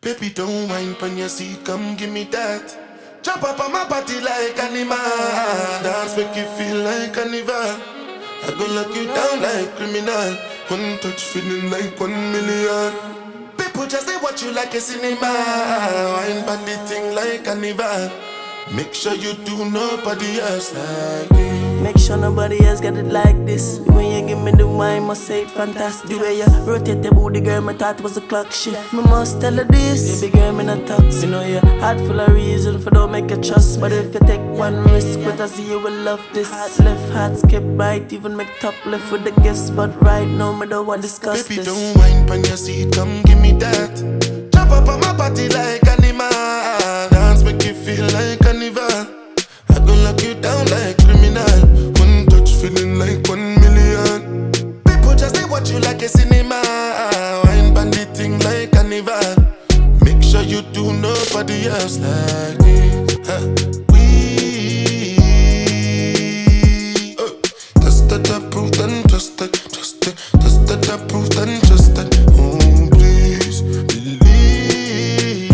Baby, don't whine on your seat, come give me that. Jump up on my body like animal. Dance make you feel like carnival. I go lock you down like criminal. One touch feeling like 1,000,000. People just they watch you like a cinema. Wine on the thing like carnival. Make sure you do nobody else like me. Make sure nobody else got it like this. The way you give me the wine, must say it fantastic. The way you rotate the booty, girl, my thought was a clock shift. Me must tell her this, baby girl, me not talks. You know your heart full of reason for don't make a trust. But if you take one risk, but I see you will love this. Heart left, heart skip right, even make top left with the guess. But right now, me don't want to discuss Baby, this. don't whine on your seat, come give me that. Jump up on my body like animal. Dance make you feel like carnival. I go lock you down like criminal. One touch feeling like 1,000,000. People just they watch you like a cinema. Wine bandit thing like carnival. Make sure you do nobody else like this. We tested, approved and trusted, trusted, tested, approved and trusted. Oh please believe.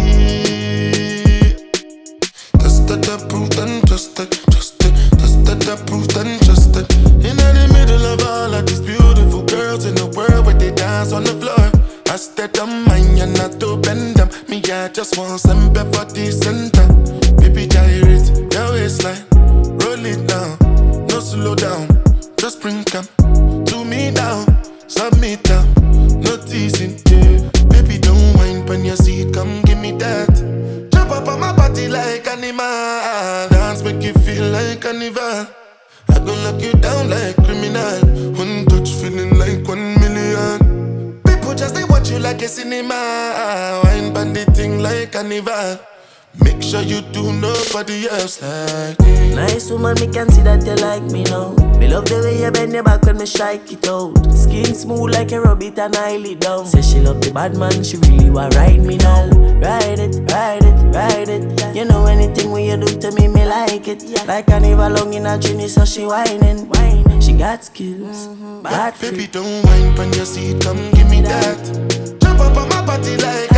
Tested, approved and trusted, trusted, tested, approved and trusted. In the middle of all of these beautiful girls in the world where they dance on the floor, I stayed on mine and not to bend them. Me, I just want some for the center. Baby, gyrate your waistline, roll it down, no slow down. Just bring come to me now, submit down, no teasing. Yeah. Baby, don't whine on your seat, come give me that. Jump up on my body like animal. Dance make you feel like carnival. I go lock you down like criminal. One touch feeling like 1,000,000. People just they watch you like a cinema. Wine bandit thing like carnival. Make sure you do nobody else like me. Nice woman, me can see that you like me now. Me love the way you bend your back when me strike it out. Skin smooth like a rabbit and I lay down. Say she love the bad man, she really want ride me now. Ride it, ride it, ride it. You know anything when you do to me, me like it. Like I never long in a journey, so she whining. She got skills, bad Baby, don't whine on your seat, come give me that. Jump up on my body like